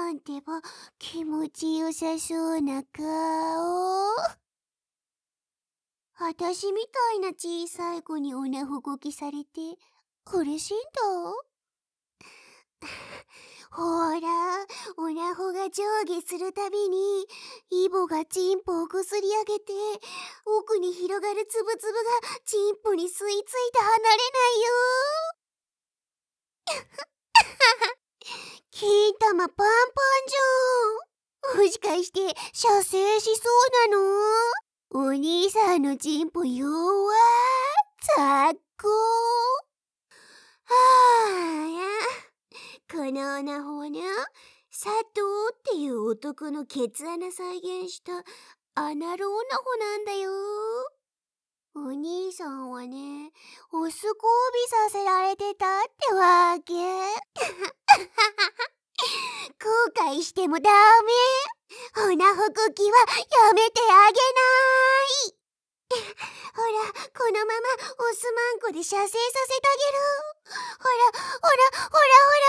なんてば気持ちよさそうな顔。あたしみたいな小さい子におなほこきされて苦しいんだ。ほら、おなほが上下するたびにイボがチンポをこすり上げて、奥に広がるつぶつぶがチンポに吸い付いて離れないよ。金玉パンパンじゃん。もしかして射精しそうなの？お兄さんのチンポ弱ざっこ。このオナホはね、佐藤っていう男のケツ穴再現したアナルオナホなんだよ。お兄さんはね、オス交尾させられてたってわけ。後悔してもダメ。オナホこきはやめてあげない。ほら、このままオスマンコで射精させてあげる。ほら、ほら、ほら、ほら、ほら、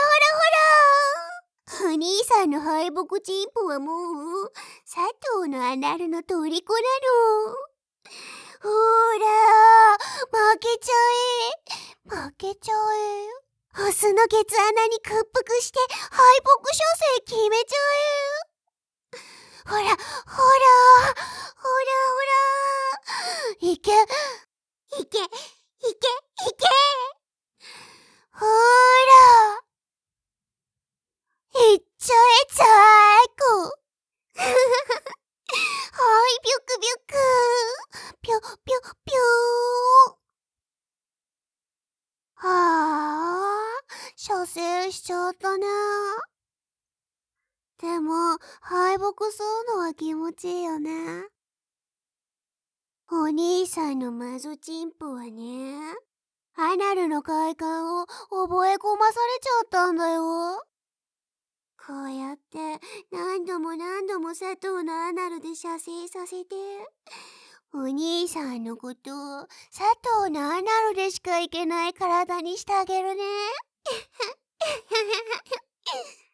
ほら。お兄さんの敗北チンポはもう、佐藤のアナルの虜なの。ほら、負けちゃえ。負けちゃえ。オスのケツ穴に屈服して敗北射精決めちゃえ。ほら、ほら、ほら、ほら。いけ、いけ、いけ、いけ。ほら。いっちゃえ、最高。はい、ビュクビュク。ピュ、ピュ、ピュー。はあ、射精しちゃったね。でも、敗北するのは気持ちいいよね。お兄さんのマゾチンポはね、アナルの快感を覚え込まされちゃったんだよ。こうやって何度も何度も佐藤のアナルで射精させて、お兄さんのことを佐藤のアナルでしかいけない体にしてあげるね。